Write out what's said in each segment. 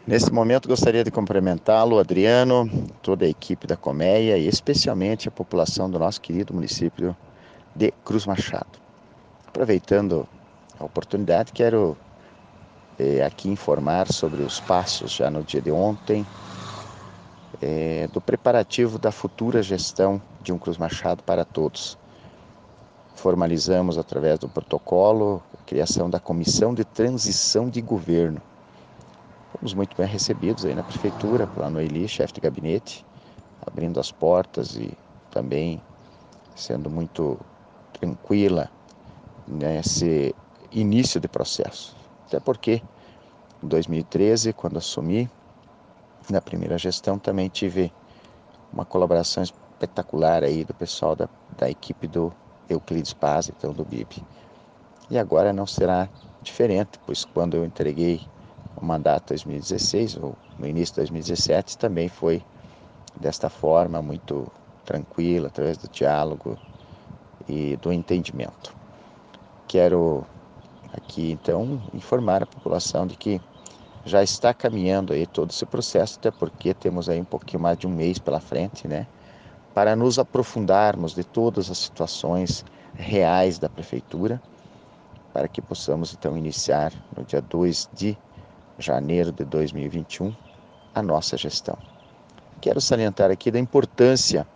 Nesse momento, gostaria de cumprimentá-lo, Adriano, toda a equipe da Colmeia e especialmente a população do nosso querido município de Cruz Machado. Aproveitando a oportunidade, quero aqui informar sobre os passos já no dia de ontem do preparativo da futura gestão de um Cruz Machado para todos. Formalizamos através do protocolo a criação da Comissão de Transição de Governo. Fomos muito bem recebidos aí na prefeitura, pela Noeli, chefe de gabinete, abrindo as portas e também sendo muito tranquila nesse início de processo. Até porque em 2013, quando assumi, na primeira gestão, também tive uma colaboração espetacular aí do pessoal da equipe do Euclides Paz, então do BIB. E agora não será diferente, pois quando eu entreguei o mandato 2016, ou no início de 2017, também foi desta forma, muito tranquila, através do diálogo e do entendimento. Quero aqui, então, informar a população de que já está caminhando aí todo esse processo, até porque temos aí um pouquinho mais de um mês pela frente, né, para nos aprofundarmos de todas as situações reais da prefeitura, para que possamos, então, iniciar no dia 2 de janeiro de 2021 a nossa gestão. Quero salientar aqui da importância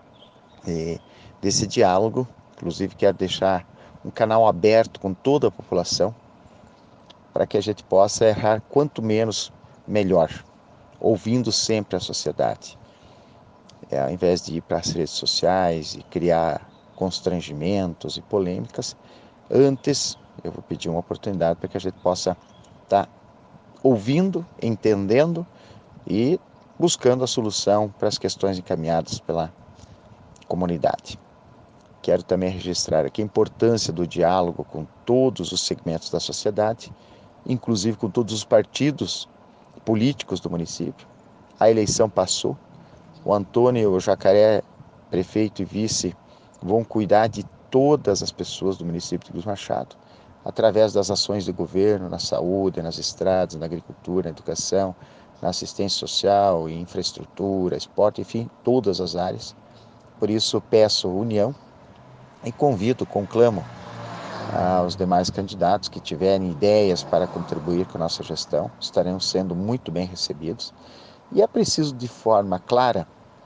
desse diálogo, inclusive quero deixar um canal aberto com toda a população, para que a gente possa errar quanto menos melhor, ouvindo sempre a sociedade. Ao invés de ir para as redes sociais e criar constrangimentos e polêmicas, antes eu vou pedir uma oportunidade para que a gente possa estar ouvindo, entendendo e buscando a solução para as questões encaminhadas pela comunidade. Quero também registrar aqui a importância do diálogo com todos os segmentos da sociedade, inclusive com todos os partidos políticos do município. A eleição passou, o Antônio e o Jacaré, prefeito e vice, vão cuidar de todas as pessoas do município de Cruz Machado, através das ações de governo, na saúde, nas estradas, na agricultura, na educação, na assistência social, infraestrutura, esporte, enfim, todas as áreas. Por isso, peço união e convido, conclamo aos demais candidatos que tiverem ideias para contribuir com a nossa gestão, estarão sendo muito bem recebidos. E é preciso, de forma clara,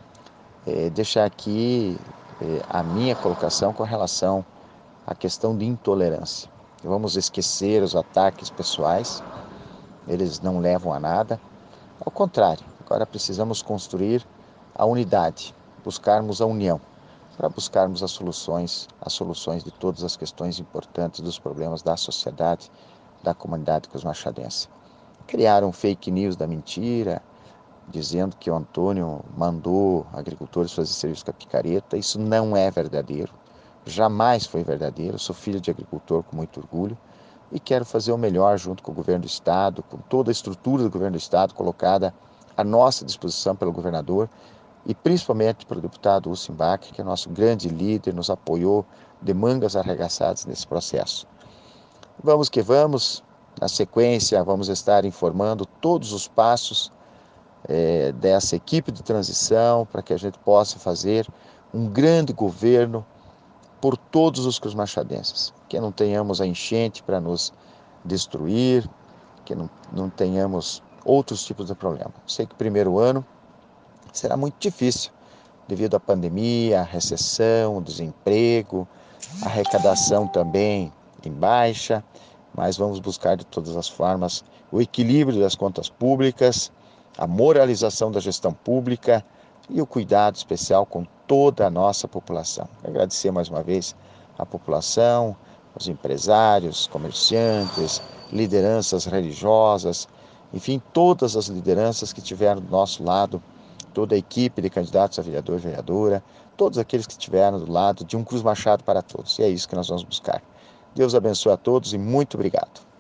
deixar aqui a minha colocação com relação à questão de intolerância. Vamos esquecer os ataques pessoais, eles não levam a nada. Ao contrário, agora precisamos construir a unidade, buscarmos a união, para buscarmos as soluções de todas as questões importantes dos problemas da sociedade, da comunidade cruzmachadense. Criaram fake news da mentira, dizendo que o Antônio mandou agricultores fazer serviço com a picareta. Isso não é verdadeiro, jamais foi verdadeiro. Eu sou filho de agricultor com muito orgulho e quero fazer o melhor junto com o governo do estado, com toda a estrutura do governo do estado colocada à nossa disposição pelo governador e principalmente pelo deputado Ussenbach, que é nosso grande líder, nos apoiou de mangas arregaçadas nesse processo. Vamos que vamos, na sequência vamos estar informando todos os passos dessa equipe de transição para que a gente possa fazer um grande governo por todos os cruzmachadenses, que não tenhamos a enchente para nos destruir, que não tenhamos outros tipos de problema. Sei que o primeiro ano será muito difícil, devido à pandemia, à recessão, o desemprego, a arrecadação também em baixa, mas vamos buscar de todas as formas o equilíbrio das contas públicas, a moralização da gestão pública e o cuidado especial com toda a nossa população. Agradecer mais uma vez à população, aos empresários, comerciantes, lideranças religiosas, enfim, todas as lideranças que tiveram do nosso lado, toda a equipe de candidatos a vereador e vereadora, todos aqueles que estiveram do lado de um Cruz Machado para todos. E é isso que nós vamos buscar. Deus abençoe a todos e muito obrigado.